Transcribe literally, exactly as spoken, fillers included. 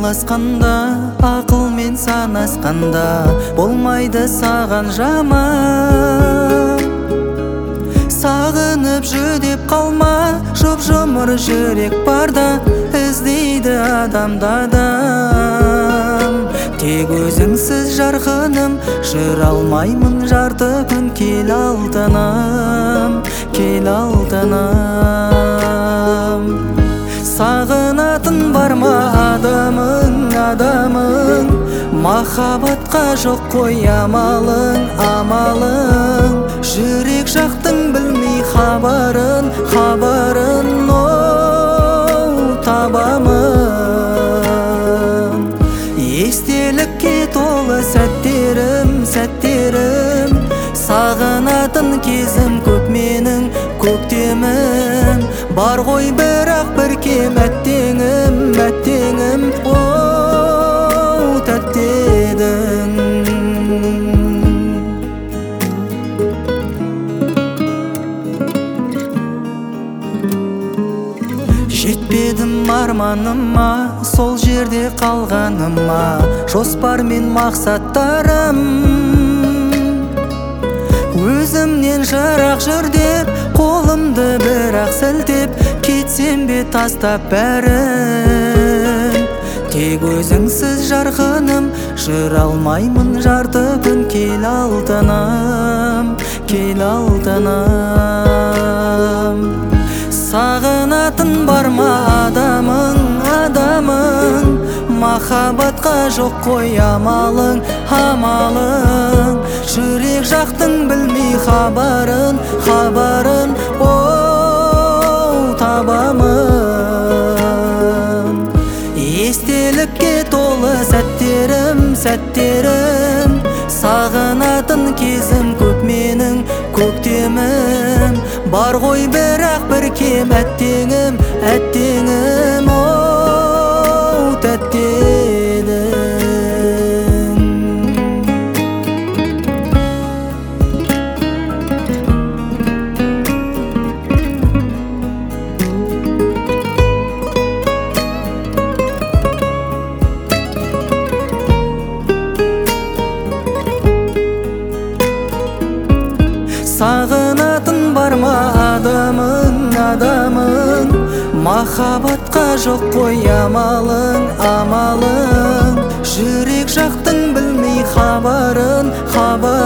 сырласқанда, ақылмен санасқанда, болмайды саған жаман. Сағынып жүдеп қалма, жұп-жұмыр жүрек барда, іздейді адамда адам. Тек өзіңсіз жарқыным, жүр алмаймын жарты күн. Кел алтыным, кел алтыным. Сағынатын бар ма адамың, адамың? Махаббатқа жоқ қой амалың, амалың. Жүрек жақтың білмей хабарын, хабарын, оу табамын. Естелікке толы сәттерім, сәттерім. Сағынатын кезім көп менің, көктемім. Бар ғой бірақ бір кем әттеңім, әттеңім. Оу тәттедің. Жетпедім арманыма, сол жерде қалғаныма. Жоспар мен мақсаттарым өзімнен жырақ жүр деп, қолымды бірақ сілтеп, кетсем бе тастап бәрін. Тек өзіңсіз жарқыным, жүр алмаймын жарты күн. Кел алтыным, кел алтыным. Сағынатын бар ма адамың, адамың? Махаббатқа жоқ қой амалың, амалың. Жүрек жақтың білмей хабарын, хабарын, оу табамын. Естелікке толы сәттерім, сәттерім. Сағынатын кезім көп менің, көктемім. Бар ғой бірақ бір кем әттеңім, әттеңім. Оу тәттедің. Сағынатын бар ма адамың, адамың? Махаббатқа жоқ қой амалың, амалың. Жүрек жақтың білмей хабарын, хабарын.